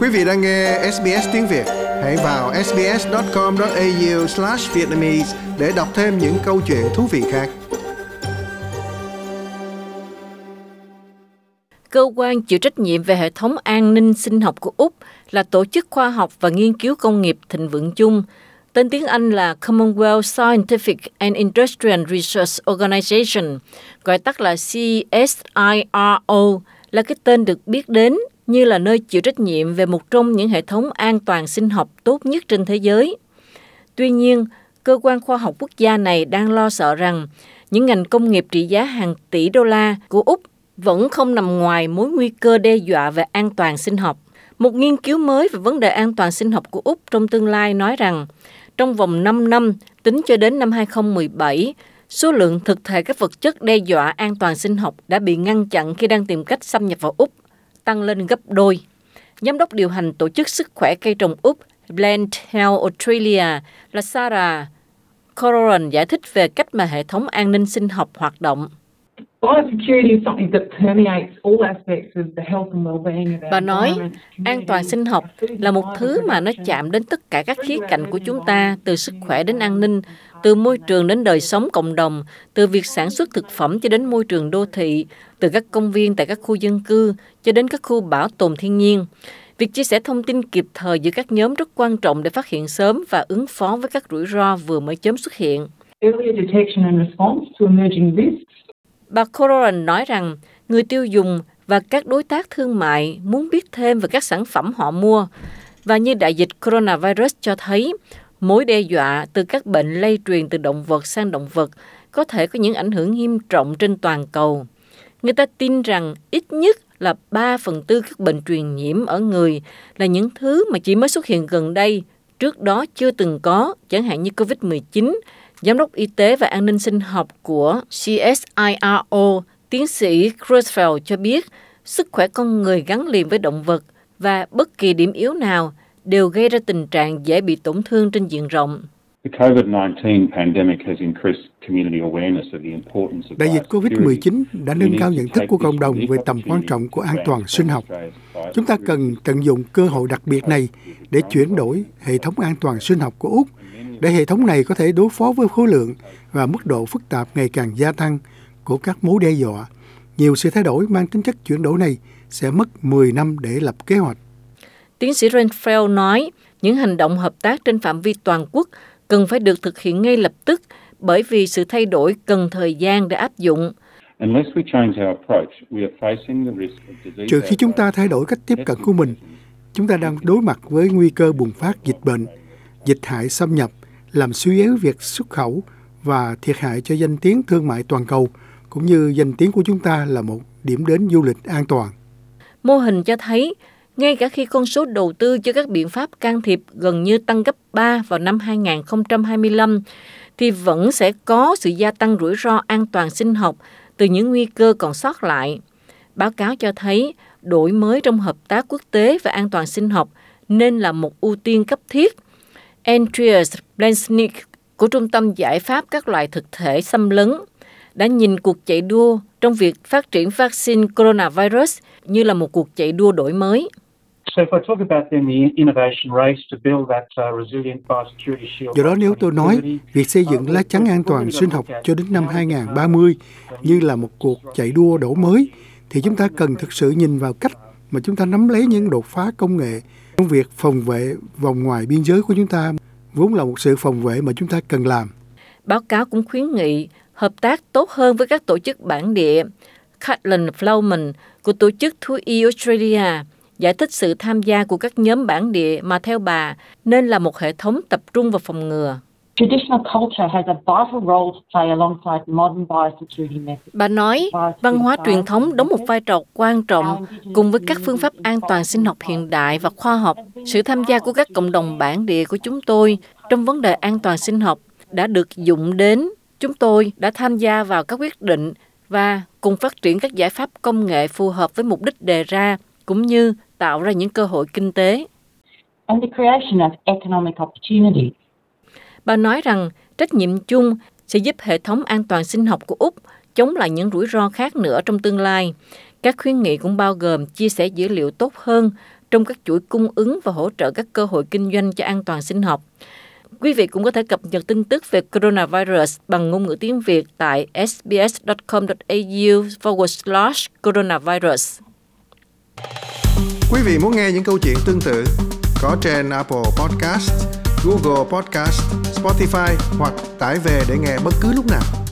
Quý vị đang nghe SBS tiếng Việt. Hãy vào sbs.com.au/vietnamese để đọc thêm những câu chuyện thú vị khác. Cơ quan chịu trách nhiệm về hệ thống an ninh sinh học của Úc là Tổ chức Khoa học và Nghiên cứu Công nghiệp Thịnh vượng chung, tên tiếng Anh là Commonwealth Scientific and Industrial Research Organisation, gọi tắt là CSIRO, là cái tên được biết đến như là nơi chịu trách nhiệm về một trong những hệ thống an toàn sinh học tốt nhất trên thế giới. Tuy nhiên, cơ quan khoa học quốc gia này đang lo sợ rằng những ngành công nghiệp trị giá hàng tỷ đô la của Úc vẫn không nằm ngoài mối nguy cơ đe dọa về an toàn sinh học. Một nghiên cứu mới về vấn đề an toàn sinh học của Úc trong tương lai nói rằng trong vòng 5 năm, tính cho đến năm 2017, số lượng thực thể các vật chất đe dọa an toàn sinh học đã bị ngăn chặn khi đang tìm cách xâm nhập vào Úc tăng lên gấp đôi. Giám đốc điều hành Tổ chức Sức khỏe cây trồng Úc Plant Health Australia là Sarah Corroran giải thích về cách mà hệ thống an ninh sinh học hoạt động. Bà nói, an toàn sinh học là một thứ mà nó chạm đến tất cả các khía cạnh của chúng ta, từ sức khỏe đến an ninh, từ môi trường đến đời sống cộng đồng, từ việc sản xuất thực phẩm cho đến môi trường đô thị, từ các công viên tại các khu dân cư cho đến các khu bảo tồn thiên nhiên. Việc chia sẻ thông tin kịp thời giữa các nhóm rất quan trọng để phát hiện sớm và ứng phó với các rủi ro vừa mới chớm xuất hiện. Bà Corroran nói rằng người tiêu dùng và các đối tác thương mại muốn biết thêm về các sản phẩm họ mua. Và như đại dịch coronavirus cho thấy, mối đe dọa từ các bệnh lây truyền từ động vật sang động vật có thể có những ảnh hưởng nghiêm trọng trên toàn cầu. Người ta tin rằng ít nhất là 3/4 các bệnh truyền nhiễm ở người là những thứ mà chỉ mới xuất hiện gần đây, trước đó chưa từng có, chẳng hạn như COVID-19. Giám đốc Y tế và An ninh sinh học của CSIRO, tiến sĩ Crutchfield cho biết, sức khỏe con người gắn liền với động vật và bất kỳ điểm yếu nào đều gây ra tình trạng dễ bị tổn thương trên diện rộng. Đại dịch COVID-19 đã nâng cao nhận thức của cộng đồng về tầm quan trọng của an toàn sinh học. Chúng ta cần tận dụng cơ hội đặc biệt này để chuyển đổi hệ thống an toàn sinh học của Úc, để hệ thống này có thể đối phó với khối lượng và mức độ phức tạp ngày càng gia tăng của các mối đe dọa. Nhiều sự thay đổi mang tính chất chuyển đổi này sẽ mất 10 năm để lập kế hoạch. Tiến sĩ Renfrell nói, những hành động hợp tác trên phạm vi toàn quốc cần phải được thực hiện ngay lập tức bởi vì sự thay đổi cần thời gian để áp dụng. Trừ khi chúng ta thay đổi cách tiếp cận của mình, chúng ta đang đối mặt với nguy cơ bùng phát dịch bệnh, dịch hại xâm nhập, làm suy yếu việc xuất khẩu và thiệt hại cho danh tiếng thương mại toàn cầu, cũng như danh tiếng của chúng ta là một điểm đến du lịch an toàn. Mô hình cho thấy, ngay cả khi con số đầu tư cho các biện pháp can thiệp gần như tăng gấp 3 vào năm 2025, thì vẫn sẽ có sự gia tăng rủi ro an toàn sinh học từ những nguy cơ còn sót lại. Báo cáo cho thấy, đổi mới trong hợp tác quốc tế về an toàn sinh học nên là một ưu tiên cấp thiết. Andreas Blansnick của Trung tâm Giải pháp các loại thực thể xâm lấn đã nhìn cuộc chạy đua trong việc phát triển vaccine coronavirus như là một cuộc chạy đua đổi mới. Do đó nếu tôi nói việc xây dựng lá chắn an toàn sinh học cho đến năm 2030 như là một cuộc chạy đua đổi mới, thì chúng ta cần thực sự nhìn vào cách mà chúng ta nắm lấy những đột phá công nghệ trong việc phòng vệ vòng ngoài biên giới của chúng ta, vốn là một sự phòng vệ mà chúng ta cần làm. Báo cáo cũng khuyến nghị hợp tác tốt hơn với các tổ chức bản địa. Caitlin Flowman của Tổ chức Thú y Australia giải thích sự tham gia của các nhóm bản địa mà theo bà nên là một hệ thống tập trung vào phòng ngừa. Bà nói, văn hóa truyền thống đóng một vai trò quan trọng cùng với các phương pháp an toàn sinh học hiện đại và khoa học. Sự tham gia của các cộng đồng bản địa của chúng tôi trong vấn đề an toàn sinh học đã được dụng đến. Chúng tôi đã tham gia vào các quyết định và cùng phát triển các giải pháp công nghệ phù hợp với mục đích đề ra, cũng như tạo ra những cơ hội kinh tế. Bà nói rằng trách nhiệm chung sẽ giúp hệ thống an toàn sinh học của Úc chống lại những rủi ro khác nữa trong tương lai. Các khuyến nghị cũng bao gồm chia sẻ dữ liệu tốt hơn trong các chuỗi cung ứng và hỗ trợ các cơ hội kinh doanh cho an toàn sinh học. Quý vị cũng có thể cập nhật tin tức về coronavirus bằng ngôn ngữ tiếng Việt tại sbs.com.au/coronavirus. Quý vị muốn nghe những câu chuyện tương tự có trên Apple Podcast, Google Podcast, Spotify hoặc tải về để nghe bất cứ lúc nào.